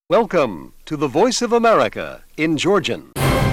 Welcome to the Voice of America in Georgian.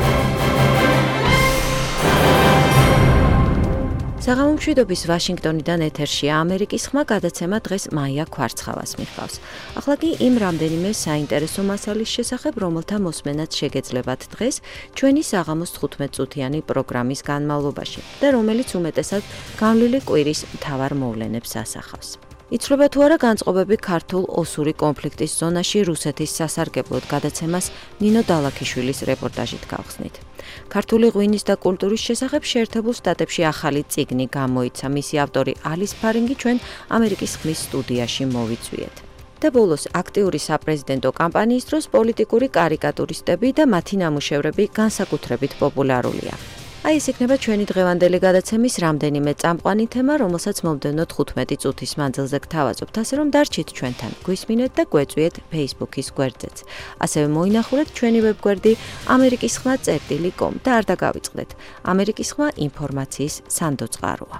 საღამომშვიდობის ვაშინგტონიდან ეთერშია ამერიკის ხმა გადაცემა დღეს მაია ქვარცხავას მიჰყავს. ახლა კი იმ რამდენიმე საინტერესო მასალის შესახებ, რომელთა მოსმენაც შეგეძლებათ დღეს ჩვენი საღამოს 15 წუთიანი პროგრამის განმავლობაში და რომელიც უმეტესად განვლილი კვირის მთავარ მოვლენებს ასახავს. იცვლება თუ არა განწყობები ქართულ ოსური კონფლიქტის ზონაში რუსეთის სასარგებლოდ გადაცემას ნინო დალაქიშვილის რეპორტაჟით გავხსნით. ქართული ღვინის და კულტურის შესახებ შეერთებულ შტატებში ახალი წიგნი გამოიცა. მისი ავტორი ალის ფარინგი ჩვენ ამერიკის ხმის სტუდიაში მოვიწვიეთ. და ბოლოს აქტიური საპრეზიდენტო კამპანიის დროს პოლიტიკური კარიკატურისტები და მათი ნამუშევრები განსაკუთრებით პოპულარულია. Აი ეს იქნება ჩვენი დღევანდელი გადაცემის რამდენიმე წამყვანი თემა, რომელსაც მომდევნო 15 წუთის მანძილზე გთავაზობთ, ასე რომ დარჩით ჩვენთან, გვისმინეთ და გვეწვიეთ Facebook-ის გვერდზეც. ასევე მოინახულეთ ჩვენი ვებგვერდი amerikisxma.com და არ დაგავიწყდეთ. ამერიკის ხმა ინფორმაციის სანდო წყაროა.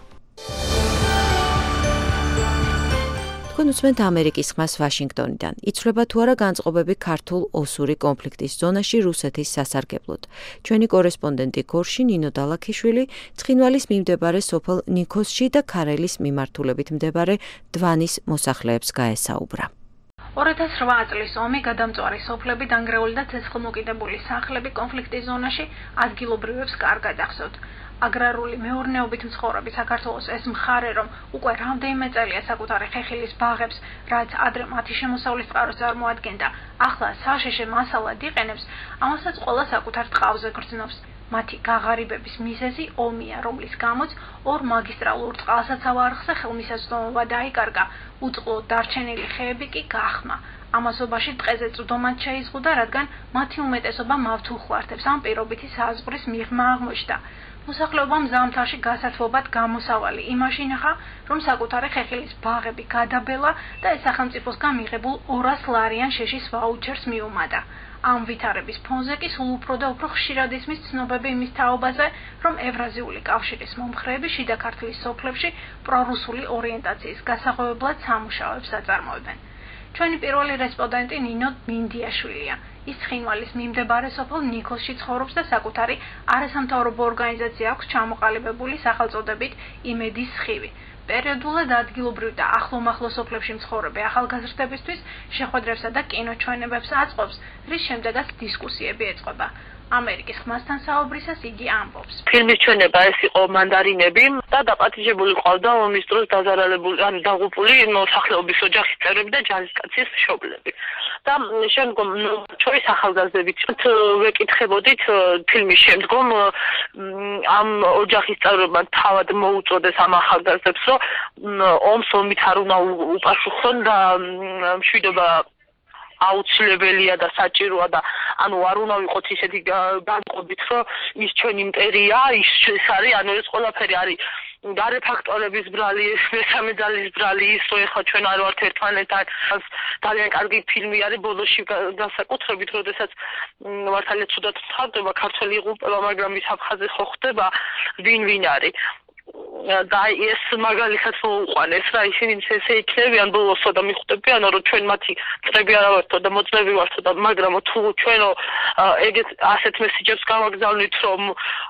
თქვენ უსმენთ ამერიკის ხმას ვაშინგტონიდან. იცვლება თუ არა განწყობები ქართულ ოსური კონფლიქტის ზონაში რუსეთის სასარგებლოდ. ჩვენი კორესპონდენტი გორში ნინო დალაქიშვილი ცხინვალის მიმდებარე სოფელ ნიქოსში და ქარელის მიმართულებით მდებარე დვანის მოსახლეებს გაესაუბრა. 2008 წლის ომი გადამწვარი სოფლები დანგრეული და ცეცხლმოკიდებული სახლები კონფლიქტის ზონაში ადგილობრივებს კარგად ახსოვთ. აგრარული მეურნეობით მცხოვრები საქართველოს ეს მხარე, რომ უკვე რამდენიმე წელია საკუთარი ხეხილის ბაღებს, რაც ადრე მათი შემოსავლის წყაროს წარმოადგენდა, ახლა საშეშე მასალად იყენებს, ამასაც ყველა საკუთარ ტყავზე გრძნობს. მათი გაღარიბების მიზეზი ომია, რომლის გამოც ორ მაგისტრალურ წყალსაცავ არხზე ხელმისაწვდომობა დაიკარგა, უწყლოდ დარჩენილი ხეები კი გახმა. ამასობაში ტყეზე წვდომაც შეიზღუდა, რადგან მათი უმეტესობა მავთულხვართებს ამ პირობითი საზღვრის მიღმა აღმოჩნდა. მოსახლეობამ ზამთარში გასათბობად გამოსავალი იმაში ნახა, რომ საკუთარი ხეხილის ბაღები გადაბელა და ეს სახელმწიფოსგან მიღებულ 200 ლარიან შეშის ვაუჩერს მიუმატა. ამ ვითარების ფონზე კი სულ უფრო და უფრო ხშირად ისმის ცნობები იმის თაობაზე, რომ ევრაზიული კავშირის მომხრეები შიდა ქართლის სოფლებში პრორუსული ორიენტაციის გასაღვევებლად სამუშაოებს აწარმოებენ. ჩვენი პირველი რესპონდენტი ნინო მინდიაშვილია. ის ცხინვალის მიმდებარე სოფელ ნიქოსში ცხოვრობს და საკუთარი არასამთავრობო ორგანიზაცია აქვს ჩამოყალიბებული სახელწოდებით იმედის სხივი. პერიოდულად ადგილობრივ და ახლომახლო სოფლებში მცხოვრები ახალგაზრდებისთვის შეხვედრებსა და კინოჩვენებებს აწყობს, რის შემდეგაც დისკუსიები ეწყობა. ამერიკის ხმასთან საუბრისას იგი ამბობს. ფილმის ჩვენება ეს იყო მანდარინები და დაპატიჟებული ყავდა ომის დროს დაზარალებული, ან დაღუპული მოსახლეობის ოჯახის წევრები და ჯარისკაცის მშობლები. და შემდგომ ჩვენი ახალგაზრდებით ვეკითხებოდით ფილმის შემდგომ ამ ოჯახის წევრებმა თავად მოუწოდეს ამ ახალგაზრდებს, რომ ომს ომით არ უნდა უპასუხონ და მშვიდობა აუცილებელია და საჭიროა და ანუ არ უნდა ვიყოთ ისეთი განწყობით, რომ ის ჩვენი იმპერია, ის არის, ანუ ეს ყველაფერი არის გარე ფაქტორების ბრალი, მესამე ძალის ბრალი, ის რომ ეხლა ჩვენ არ ვართ ერთმანეთთან. ძალიან კარგი ფილმი არის ბოლოში განსაკუთრებით, როდესაც მართალია ცუდად ხდება ქართველი იღუპება, მაგრამ ის აფხაზი ხო ხდება, ვინ არის. და ეს მაგალითად მოუყვანეს რა ისინი ესე იქნებიან ბოლოსო და მიხვდებიან რომ ჩვენ მათი წრები არა ვართო და მოწლები ვართო და მაგრამ თუ ჩვენო ეგეთ ასეთ მესიჯებს გავაგზავნით რომ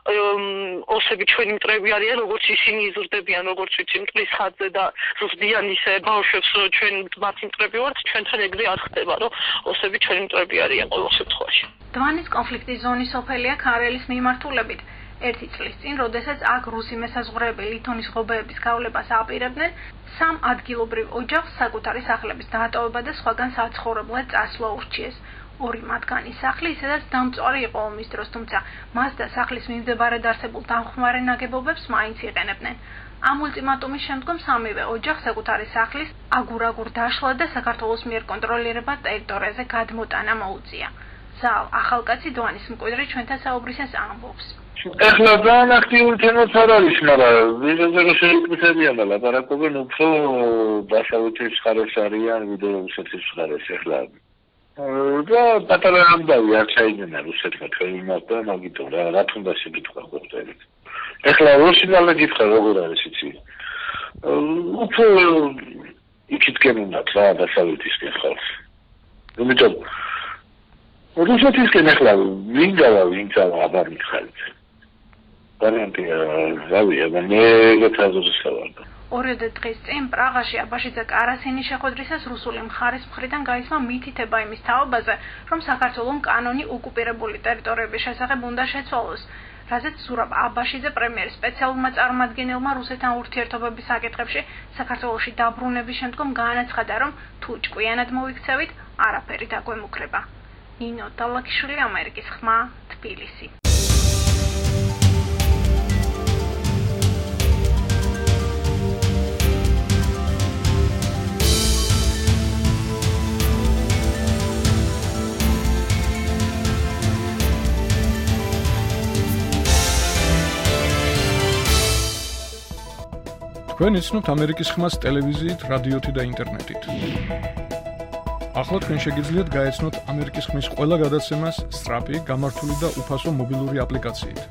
ოსები ჩვენი მტრები არიან როგორც ისინი იზრდებიან როგორც ვიცი მტრის ხაზზე და ზრდიან ისე ბავშვებს რომ ჩვენ მათი მტრები ვართ ჩვენთან ეგრე არ ხდება რომ ოსები ჩვენი მტრები არიან ყოველ შემთხვევაში. დვანის კონფლიქტის ზონის სოფელია ქარელის მიმართულებით. ერთი წლის წინ, როდესაც აქ რუსი მესაზღვრეები ლითონის ღობეების გავლებას აპირებდნენ, სამ ადგილობრივ ოჯახს საკუთარი სახლების დაატოვება და სხვაგან საცხოვრებლად წასვლა ურჩიეს. ორი მათგანი სახლი ისედაც დამწვარი იყო ომის დროს, თუმცა მას და სახლის მიმდებარედ არსებულ დამხმარე ნაგებობებს მაინც იყენებდნენ. ამ ულტიმატუმის შემდგომ სამივე ოჯახს საკუთარი სახლის აგურ-აგურ დაშლა და საქართველოს მიერ კონტროლირება ტერიტორიაზე გადმოტანა მოუწია. ზალ ახალკაცი დვანის მკვიდრი ჩვენთან საუბრისას ამბობს. ეხლა ძალიან აქტიური თემაც არ არის, მაგრამ ვიზაზე რო შეიკრიბებიან და ლაპარაკობენ უფრო დასავლეთის მხარეს არიან, ვიდრე რუსეთის მხარეს ეხლა. და პატარა ამბავი არ ჩაიძინა რუსეთმა ჩვენი მასთან, მაგიტომ რა თუნდა შეკითხვა ხოხტებით. ეხლა რუსინალე გითხრა როგორ არის იცი. უფრო იქით გემუნათ რა დასავლეთისკენ ხალხს. იმიტომ რუსეთისკენ ახლა ვინ გავა აბარ მიხარით. ვარიანტია რავია, მე გეთაზურს ვარ. ორიოდე დღის წინ პრაღაში აბაშიძე კარასინის შეხვედრისას რუსული მხარის მხრიდან გაისმა მითითება იმის თაობაზე, რომ საქართველოს კანონი ოკუპირებული ტერიტორიების შესახებ უნდა შეცვალოს. რაზეც ზურაბ აბაშიძე პრემიერის სპეციალურმა წარმომადგენელმა რუსეთთან ურთიერთობების საკითხებში საქართველოში დაბრუნების შემდგომ განაცხადა, რომ თუ ჭკვიანად მოიქცევით, არაფერი დაგვემუქრება. ნინო დალაკიშვილი, ამერიკის ხმა, თბილისი. თქვენ იცნობთ ამერიკის ხმას ტელევიზიით, რადიოთი და ინტერნეტით. ახლა თქვენ შეგიძლიათ გაეცნოთ ამერიკის ხმის ყველა გადაცემას სწრაფი, გამართული და უფასო მობილური აპლიკაციით.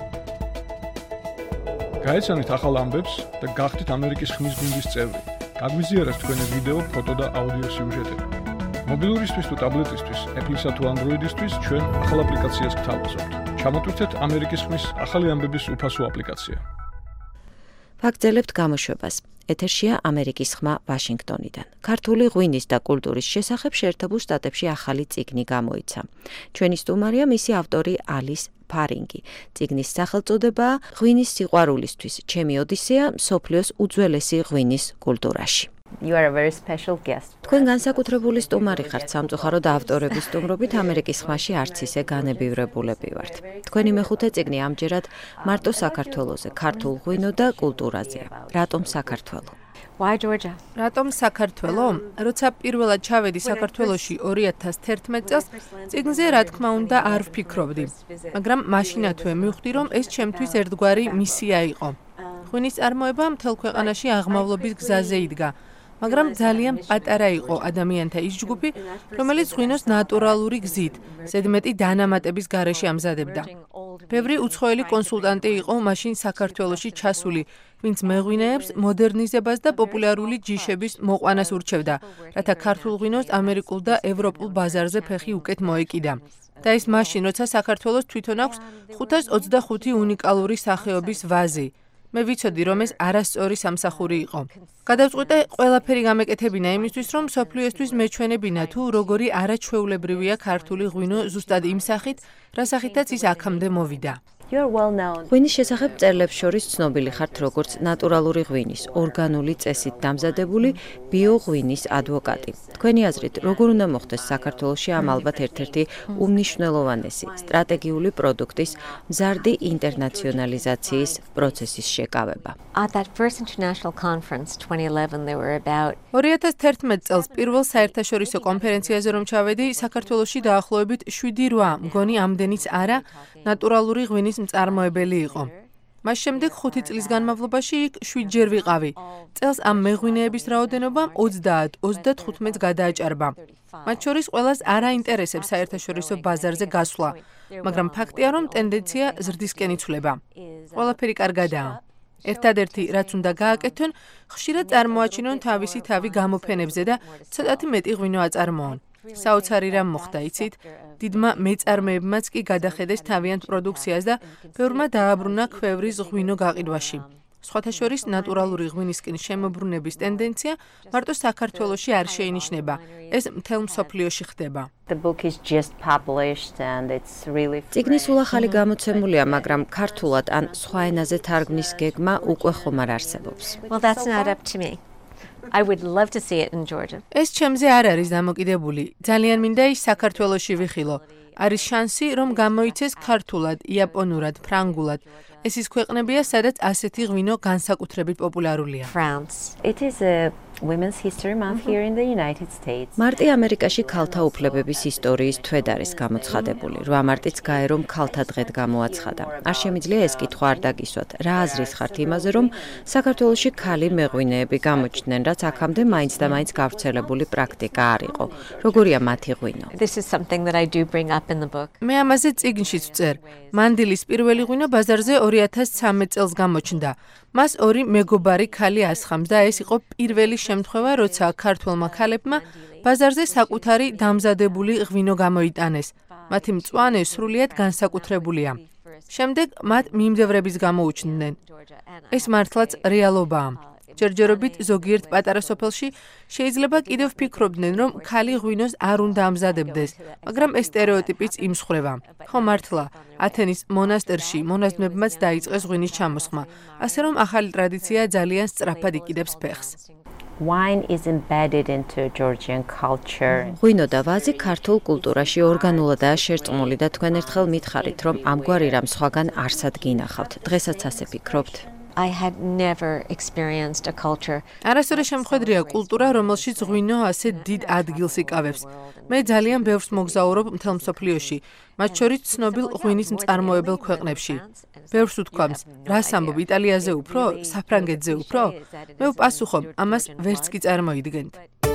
გაეცანით ახალ ამბებს და გახდით ამერიკის ხმის გუნდის წევრი. გაგვიზიარეთ თქვენი ვიდეო, ფოტო და აუდიო სიუჟეტები. მობილურისთვის თუ ტაბლეტისთვის, Apple-ისა თუ Android-ისთვის ჩვენ ახალ აპლიკაციას გთავაზობთ. ჩამოტვირთეთ ამერიკის ხმის ახალი ამბების უფასო აპლიკაცია. ვაგრძელებთ გამოშვებას. ეთერშია ამერიკის ხმა ვაშინგტონიდან. ქართული ღვინის და კულტურის შესახებ შეერთებულ შტატებში ახალი წიგნი გამოიცა. ჩვენი სტუმარია მისი ავტორი ალის ფარინგი. წიგნის სახელწოდებაა ღვინის სიყვარულისთვის. ჩემი ოდისეა მსოფლიოს უძველესი ღვინის კულტურაში. You are a very special guest. თქვენ განსაკუთრებული სტუმარი ხართ სამწუხაროდ ავტორების სტუმრობით ამერიკის ხმაში არც ისე განებივრებულები ვართ. თქვენი მეხუთე წიგნი ამჯერად მარტო საქართველოზე, ქართულ ღვინო და კულტურაზეა. რატომ საქართველო? Why Georgia? რატომ საქართველო? როცა პირველად ჩავედი საქართველოში 2011 წელს, წიგნზე რა თქმა უნდა არ ვფიქრობდი. მაგრამ მაშინათვე მივხვდი, რომ ეს ჩემთვის ერთგვარი მისია იყო. ღვინის წარმოება მთელ ქვეყანაში აღმავლობის გზაზე იდგა. მაგრამ ძალიან პატარა იყო ადამიანთა ის ჯგუფი, რომელიც ღვინოს ნატურალური გზით, ზედმეტი დანამატების გარეშე ამზადებდა. ბევრი უცხოელი კონსულტანტი იყო მაშინ საქართველოში ჩასული, ვინც მეღვინეებს მოდერნიზებას და პოპულარული ჯიშების მოყვანას ურჩევდა, რათა ქართულ ღვინოს ამერიკულ და ევროპულ ბაზარზე ფეხი უკეთ მოეკიდა. და ის მაშინ, როცა საქართველოს თვითონ აქვს 525 უნიკალური სახეობის ვაზი. მე ვიცოდი, რომ ეს არასწორი სამსახური იყო. გადავწყვიტე ყველაფერი გამეკეთებინა იმისთვის, რომ მსოფლიოსთვის მეჩვენებინა თუ როგორი არაჩვეულებრივია ქართული ღვინო ზუსტად იმ სახით, რა სახითაც ის აქამდე მოვიდა. ღვინის შესახებ წერილებს შორის ცნობილი ხართ როგორც ნატურალური ღვინის, ორგანული წესით დამზადებული ბიოღვინის ადვოკატი. თქვენი აზრით, როგორ უნდა მოხდეს საქართველოში ამ ალბათ ერთ-ერთი უმნიშვნელოვანესი სტრატეგიული პროდუქტის მზარდი ინტერნაციონალიზაციის პროცესის შეკავება? At that first international conference 2011 there were about 2011 წელს პირველ საერთაშორისო კონფერენციაზე რომ ჩავედი, საქართველოში დაახლოებით 7-8 მგონი ამდენიც არა ნატურალური ღვინის მწარმოებელი იყო. მას შემდეგ 5 წლის განმავლობაში იქ 7-ჯერ ვიყავი. წელს ამ მეღვინეების რაოდენობამ 30-35-ს გადააჭარბა. მათ შორის ყველას არ აინტერესებს საერთაშორისო ბაზარზე გასვლა, მაგრამ ფაქტია, რომ ტენდენცია ზრდისკენ იცვლება. ყველაფერი კარგადაა. ერთადერთი, რაც უნდა გააკეთონ, ხშირად წარმოაჩინონ თავისი თავი გამოფენებზე და ცოტათი მეტი ღვინო აწარმოონ. საოცარი რამ მოხდა, იცით? დიდმა მეწარმეებმაც კი გადახედეს თავიანთ პროდუქციას და ბევრმა დააბრუნა ქვევრის ღვინო გაყიდვაში. სხვათა შორის ნატურალური ღვინისკენ შემოbrunების ტენდენცია მარტო საქართველოში არ შეინიშნება. ეს მთელ მსოფლიოში ხდება. წიგნი სულ ახალი გამოცემულია, მაგრამ ქართულად ან სხვა ენაზე თარგმნის გეგმა უკვე ხომ არ არსებობს. Well, that's not up to me. I would love to see it in Georgia. ეს ჩემზე არ არის დამოკიდებული. ძალიან მინდა ის საქართველოში ვიხილო. არის შანსი, რომ გამოიცეს ქართულად, იაპონურად, ფრანგულად. ეს ის ქვეყნებია, სადაც ასეთი ღვინო განსაკუთრებით პოპულარულია. France. It is a Women's History Month here in the United States. მარტი ამერიკაში ქალთა უფლებების ისტორიის თვედ არის გამოცხადებული. 8 მარტიც გაერომ ქალთა დღედ გამოაცხადა. არ შემიძლია ეს კითხვა არ დაგისვათ. რა აზრის ხართ იმაზე, რომ საქართველოში ქალი მეღვინეები გამოჩნდნენ, რაც აქამდე მაინც და მაინც გავრცელებული პრაქტიკა არ იყო. როგორია მათი ღვინო? This is something that I do bring up in the book. მე ამაზე წიგნშიც ვწერ. მანდილის პირველი ღვინო ბაზარზე 2013 წელს გამოჩნდა. მას 2 მეგობარი ქალი ასხამს და ეს იყო პირველი შემთხვევა, როცა ქართველმა ქალებმა ბაზარზე საკუთარი დამზადებული ღვინო გამოიტანეს. მათი მწვანე სრულიად განსაკუთრებულია. შემდეგ მათ მიმდევრების გამოუჩნდნენ. ეს მართლაც რეალობაა. ჯერჯერობით ზოგიერთ პატარა სოფელში შეიძლება კიდევ ვფიქრობდნენ, რომ ქალი ღვინოს არ უნდა ამზადებდეს, მაგრამ ეს სტერეოტიპიც იმსხვრევა. ხო მართლა, ათენის მონასტერში მონაზვნებმაც დაიწყეს ღვინის ჩამოსხმა, ასე რომ ახალი ტრადიცია ძალიან სწრაფად იკიდებს ფეხს. Wine is embedded into Georgian culture. ღვინო და ვაზი ქართულ კულტურაში ორგანულადაა შერწყმული და თქვენ ერთხელ მითხარით, რომ ამგვარი რამ სხვაგან არსად გინახავთ. დღესაც ასე ფიქრობთ? I had never experienced a culture. არასოდეს შემხედრია კულტურა, რომელშიც ღვინო ასე დიდ ადგილს იკავებს. მე ძალიან ბევრს მოგზაურობ მთელ მსოფლიოში, მათ შორის ცნობილ ღვინის მწარმოებელ ქვეყნებში. ბევრს უთქვამს, რას ამბობ, იტალიაზე უფრო, საფრანგეთზე უფრო? მე ვპასუხობ, ამას ვერც კი წარმოიდგენთ.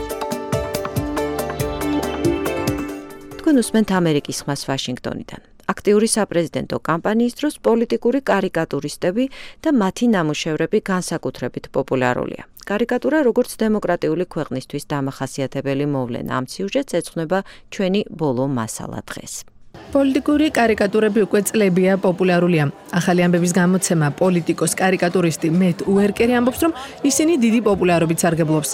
თქვენ უსმენთ ამერიკის ხმას ვაშინგტონიდან. აქტიური საპრეზიდენტო კამპანიის დროს პოლიტიკური კარიკატურისტები და მათი ნამუშევრები განსაკუთრებით პოპულარულია. კარიკატურა როგორც დემოკრატიული ქვეყნისთვის დამახასიათებელი მოვლენა, ამ სიუჟეტს ეძღვნება ჩვენი ბოლო მასალა დღეს. პოლიტიკური კარიკატურები უკვე წლებია პოპულარულია. ახალი ამბების გამოცემა პოლიტიკოს კარიკატურისტი მეტ უერკერი ამბობს, რომ ისინი დიდი პოპულარობით სარგებლობს.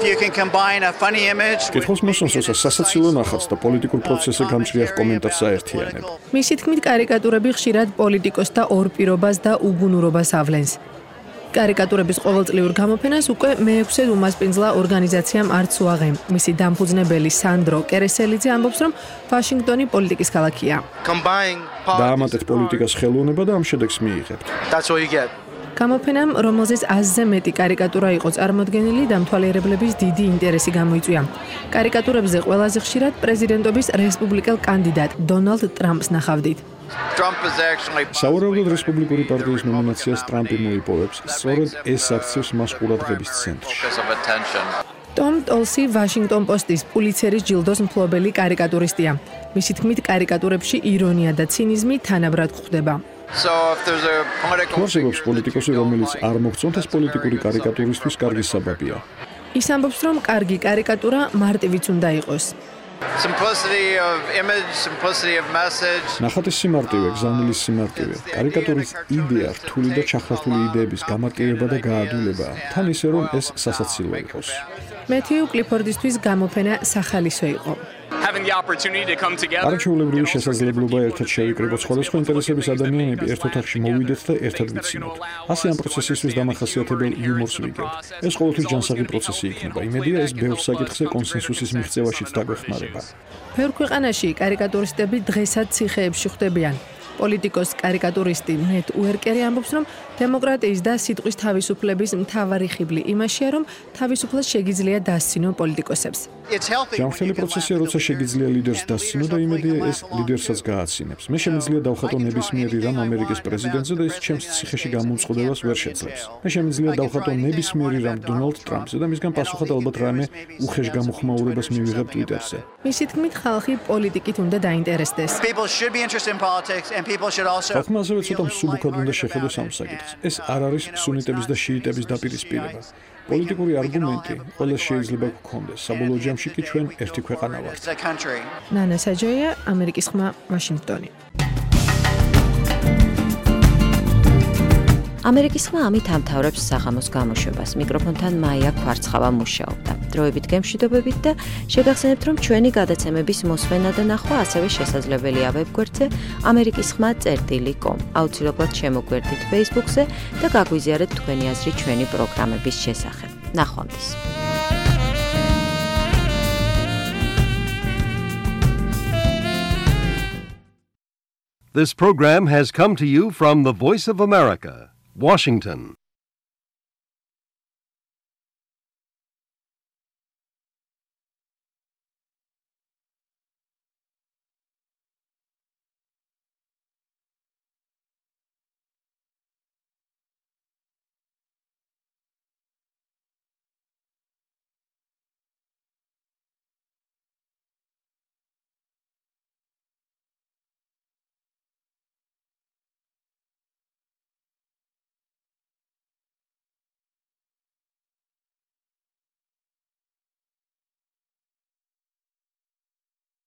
კითხავს მოსწონს, რასაც სასაცილო ნახავს და პოლიტიკურ პროცესზე გამჭრიახ კომენტარს აერთიანებ. მისი თქმით, კარიკატურები ხშირად პოლიტიკოს და ორპირობას და უგუნურობას ავლენს. კარიკატურების ყოველწლიურ გამოფენას უკვე მე-6-ე უმასპინძლა ორგანიზაციამ არც უაღემ. მისი დამფუძნებელი სანდრო კერესელიძე ამბობს, რომ ვაშინგტონი პოლიტიკის ქალაქია. დაამატეთ პოლიტიკას ხელოვნება და ამ შედეგს მიიღებთ. გამოფენამ, რომელზეც 100-ზე მეტი კარიკატურა იყო წარმოდგენილი, დამთვალიერებლების დიდი ინტერესი გამოიწვია. კარიკატურებზე ყველაზე ხშირად პრეზიდენტობის რესპუბლიკელ კანდიდატ დონალდ ტრამპს ნახავდით. სავარაუდოდ რესპუბლიკური პარტიის ნომინაციას ტრამპი მოიპოვებს, სწორედ ეს აქცევს მას ყურადღების ცენტრში. ტომ ტოლსი ვაშინგტონ პოსტის პულიცერის ჯილდოს მფლობელი კარიკატურისტია. მისი თქმით, კარიკატურებში ირონია და ცინიზმი თანაბრად გვხვდება. არსებობს პოლიტიკოსი, რომელიც არ მოგწონთ, ეს პოლიტიკური კარიკატურისთვის კარგი საბაბია. ის ამბობს, რომ კარგი კარიკატურა მარტივიც უნდა იყოს. ნახატის სიმარტივე, გზავნილის სიმარტივე, კარიკატურის იდეა, რთული და ჩახლართული იდეების გამარტივება და გაადვილება, თან ისე რომ ეს სასაცილო იყოს. მეთიუ კლიფორდისთვის გამოფენა სახალისო იყო. არაჩვეულებრივი შესაძლებლობა ერთად შევიკრიბოთ სხვადასხვა ინტერესების ადამიანები, ერთ ოთახში მოვიდეთ და ერთად ვიცინოთ. ასე ამ პროცესისთვის დამახასიათებელ იუმორს ვიგებთ. ეს ყოველთვის ჯანსაღი პროცესი იქნება. იმედია, ეს ბევრ საკითხზე კონსენსუსის მიღწევაშიც დაგვეხმარება. ბევრ ქვეყანაში კარიკატურისტები დღესაც ციხეებში ხვდებიან. პოლიტიკოს კარიკატურისტი მეტ უერკერი ამბობს, რომ დემოკრატიის და სიტყვის თავისუფლების მთავარი ხიბლი იმაშია, რომ თავისუფლად შეგიძლია დასცინო პოლიტიკოსებს. ჯანმრთელი პროცესია, როცა შეგიძლია ლიდერს დასცინო და იმედია, ეს ლიდერსაც გააცინებს. მე შემიძლია დავხატო ნებისმიერი რამ ამერიკის პრეზიდენტზე და ის ჩემს ციხეში გამომწყდებას ვერ შეძლებს. მე შემიძლია დავხატო ნებისმიერი რამ დონალდ ტრამპზე და მისგან პასუხად ალბათ რაიმე უხეშ გამოხმაურებას მივიღებ ტვიტერზე. მისი თქმით, ხალხი პოლიტიკით უნდა დაინტერესდეს. ხალხმა ასევე ცოტა მსუბუქად უნდა შეხედოს ამ საკითხს. ეს არ არის სუნიტების და შიიტების დაპირისპირება. პოლიტიკური არგუმენტი ყველას შეიძლება გქონდეს. საბოლოო ჯამში კი ჩვენ ერთი ქვეყანა ვართ. ნანა საჯოია, ამერიკის ხმა, ვაშინგტონი. ამერიკის ხმა ამით ამთავრებს საღამოს გამოშვებას. მიკროფონთან მაია ქვარცხავა მუშაობდა. დროებით გემშვიდობებით და შეგახსენებთ, რომ ჩვენი გადაცემების მოსმენა და ნახვა ასევე შესაძლებელია ვებგვერდზე amerikisxma.com. აუცილებლად შემოგვერდით Facebook-ზე და გაგვიზიარეთ თქვენი აზრი ჩვენი პროგრამების შესახებ. ნახვამდის. This program has come to you from the Voice of America, Washington.